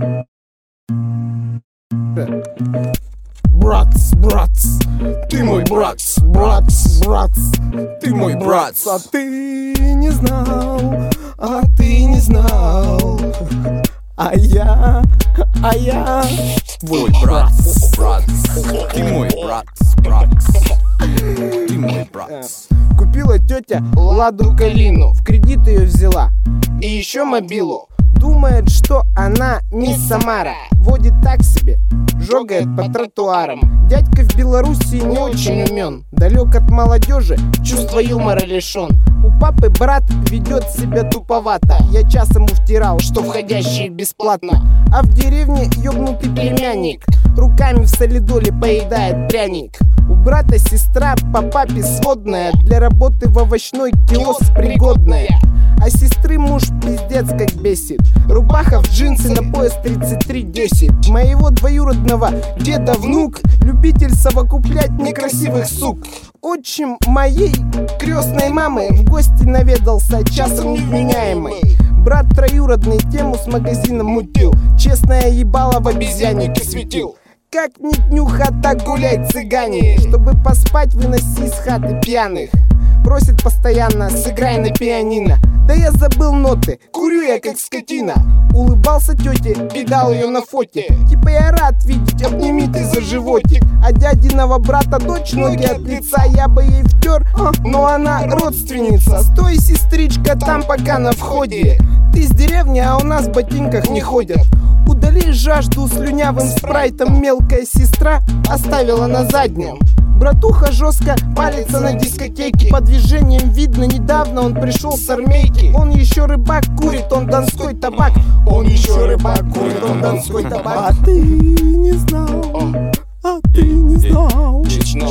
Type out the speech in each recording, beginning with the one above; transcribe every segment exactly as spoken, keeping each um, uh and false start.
Братц, братц, ты мой братц, братц, братц, ты мой братц. А ты не знал, а ты не знал. А я, а я твой братц, братц, ты мой братц, братц, ты мой братц. Купила тетя Ладу Калину, в кредит ее взяла, и еще мобилу. Думает, что она не Самара, водит так себе, жогает по тротуарам. Дядька в Белоруссии не очень умен, далек от молодежи, чувства юмора лишен. У папы брат ведет себя туповато, я часом втирал, что входящие бесплатно. А в деревне ёбнутый племянник руками в солидоле поедает пряник. У брата сестра по папе сводная, для работы в овощной киоск пригодная. А сестры муж пиздец как бесит, рубаха в джинсы на пояс тридцать три десять. Моего двоюродного деда внук, любитель совокуплять некрасивых сук. Отчим моей крестной мамы в гости наведался, часом невменяемый. Брат троюродный тему с магазином мутил, честное ебало в обезьяннике светил. Как не днюха, так гуляй, цыгане, чтобы поспать выноси из хаты пьяных. Просит постоянно, сыграй на пианино. Да я забыл ноты, курю я как скотина. Улыбался тете, видал ее на фоте. Типа я рад видеть, обними ты за животик. А дядиного брата дочь ноги от лица я бы ей втер, но она родственница. Стой, сестричка, там пока на входе. Ты с деревни, а у нас в ботинках не ходят. Удали жажду слюнявым спрайтом, мелкая сестра оставила на заднем. Братуха жестко палится на дискотеке, по движениям видно, недавно он пришел с армейки. Он еще рыбак, курит, он донской табак. Он еще рыбак, курит, он донской табак. А ты не знал, а ты не знал.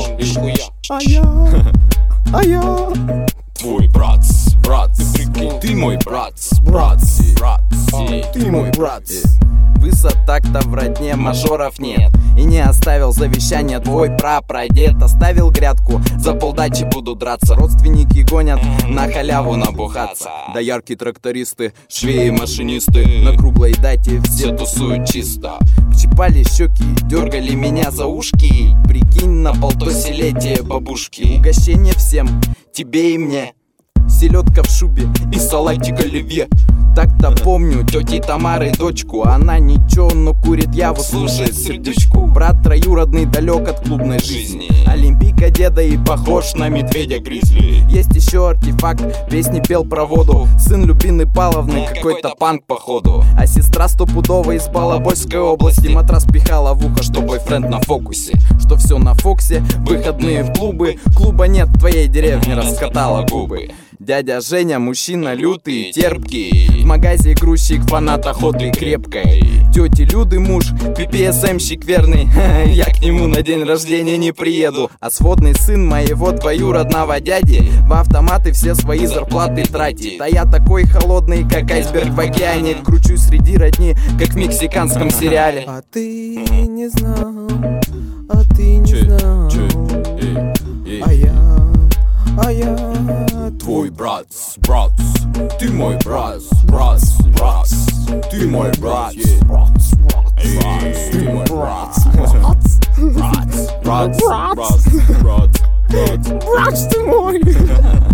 А я, а я твой братц, братц, ты мой братц, братц, братц, ты мой братц. Высотак-то в родне мажоров нет, и не оставил завещание твой прапрадед. Оставил грядку, за полдачи буду драться. Родственники гонят на халяву набухаться. Доярки, трактористы, швеи, машинисты на круглой дате все тусуют чисто. Чипали щеки, дергали меня за ушки. Прикинь, на полтосилетие бабушки. Угощение всем, тебе и мне. Селедка в шубе и салатик оливье. Так-то помню тети Тамары дочку. Она ничего, но курит яву, слушает сердечку. Брат троюродный далек от клубной жизни. Олимпийка деда и похож на медведя гризли. Есть еще артефакт, песни пел про воду. Сын Любины Павловны, какой-то панк походу. А сестра стопудово из Балабольской области. Матрас пихала в ухо, что бойфренд на фокусе. Что все на Фоксе, выходные в клубы. Клуба нет в твоей деревне, раскатала губы. Дядя Женя, мужчина лютый, терпкий. В магазе грузчик, фанат охоты крепкой. Тети Люды муж, пи пи эс эм-щик верный. Я к нему на день рождения не приеду. А сводный сын моего двоюродного дяди в автоматы все свои зарплаты тратит. А я такой холодный, как айсберг в океане. Кручусь среди родни, как в мексиканском сериале. А ты не знал, а ты не знал. А я, а я твой братц, братц, ты мой братц, братц, братц, ты мой братц, братц, братц, ты мой братц, братц, братц, братц, братц, братц, братц ты мой.